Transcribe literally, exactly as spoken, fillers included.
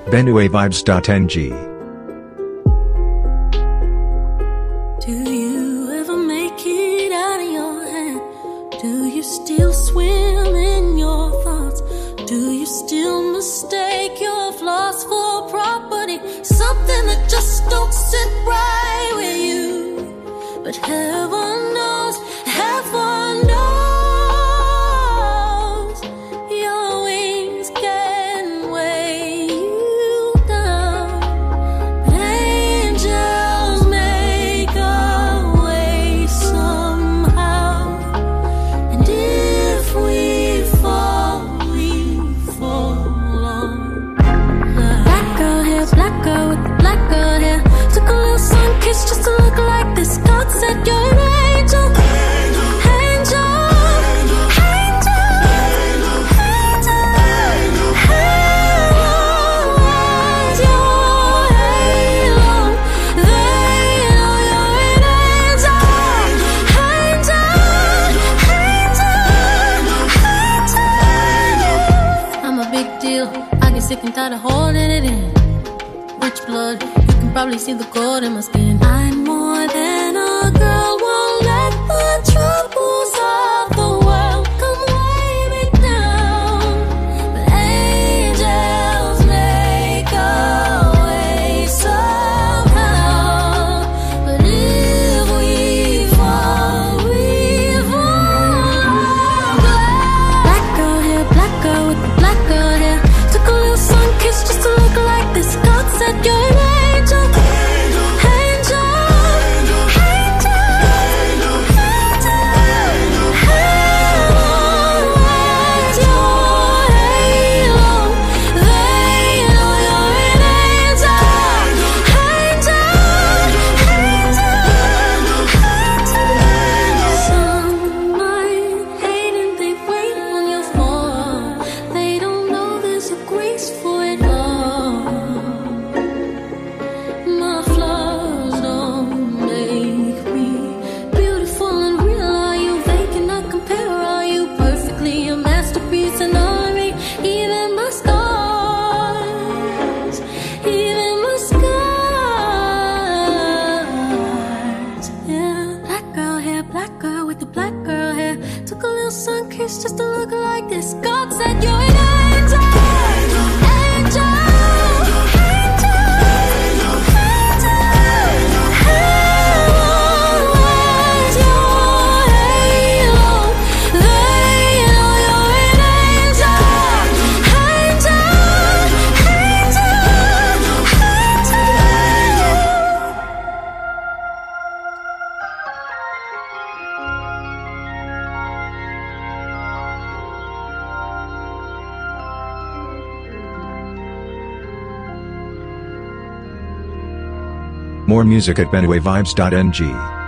benue vibes dot n g. Do you ever make it out of your head? Do you still swim in your thoughts? Do you still mistake your flaws for property? Something that just don't sit right with you. But heaven knows, heaven knows, your wings can weigh you down. Angels make a way somehow, and if we fall, we fall on. Black girl hair, black girl with the black girl hair. Took a little sun kiss just to look like this. God said you're an angel, angel, angel, angel, angel, halo is your halo. They know you're an angel, angel, angel, angel. I'm a big deal. I get sick and tired of holding it in. Rich blood, you can probably see the gold in my skin. I'm more than a girl, won't let the troubles of the world come weigh me down. But angels make a way somehow. But if we fall, we fall. Black girl hair, black girl with the black girl hair. Took a little sun kiss just to look like this. God said you're an angel, angel, angel, angel, angel. Halo is your halo. They know you're an angel, angel, angel. Some might hate and they wait on your fall. They don't know there's a grace for it all. My flaws don't make me beautiful and real. Are you vacant? Not compare. Are you perfectly a masterpiece and honoring even my scars, even my scars? Yeah, black girl hair, black girl with the black girl hair. Took a little sun kiss just to look like this. God said you're an angel, angel, angel, angel. More music at benue vibes dot n g.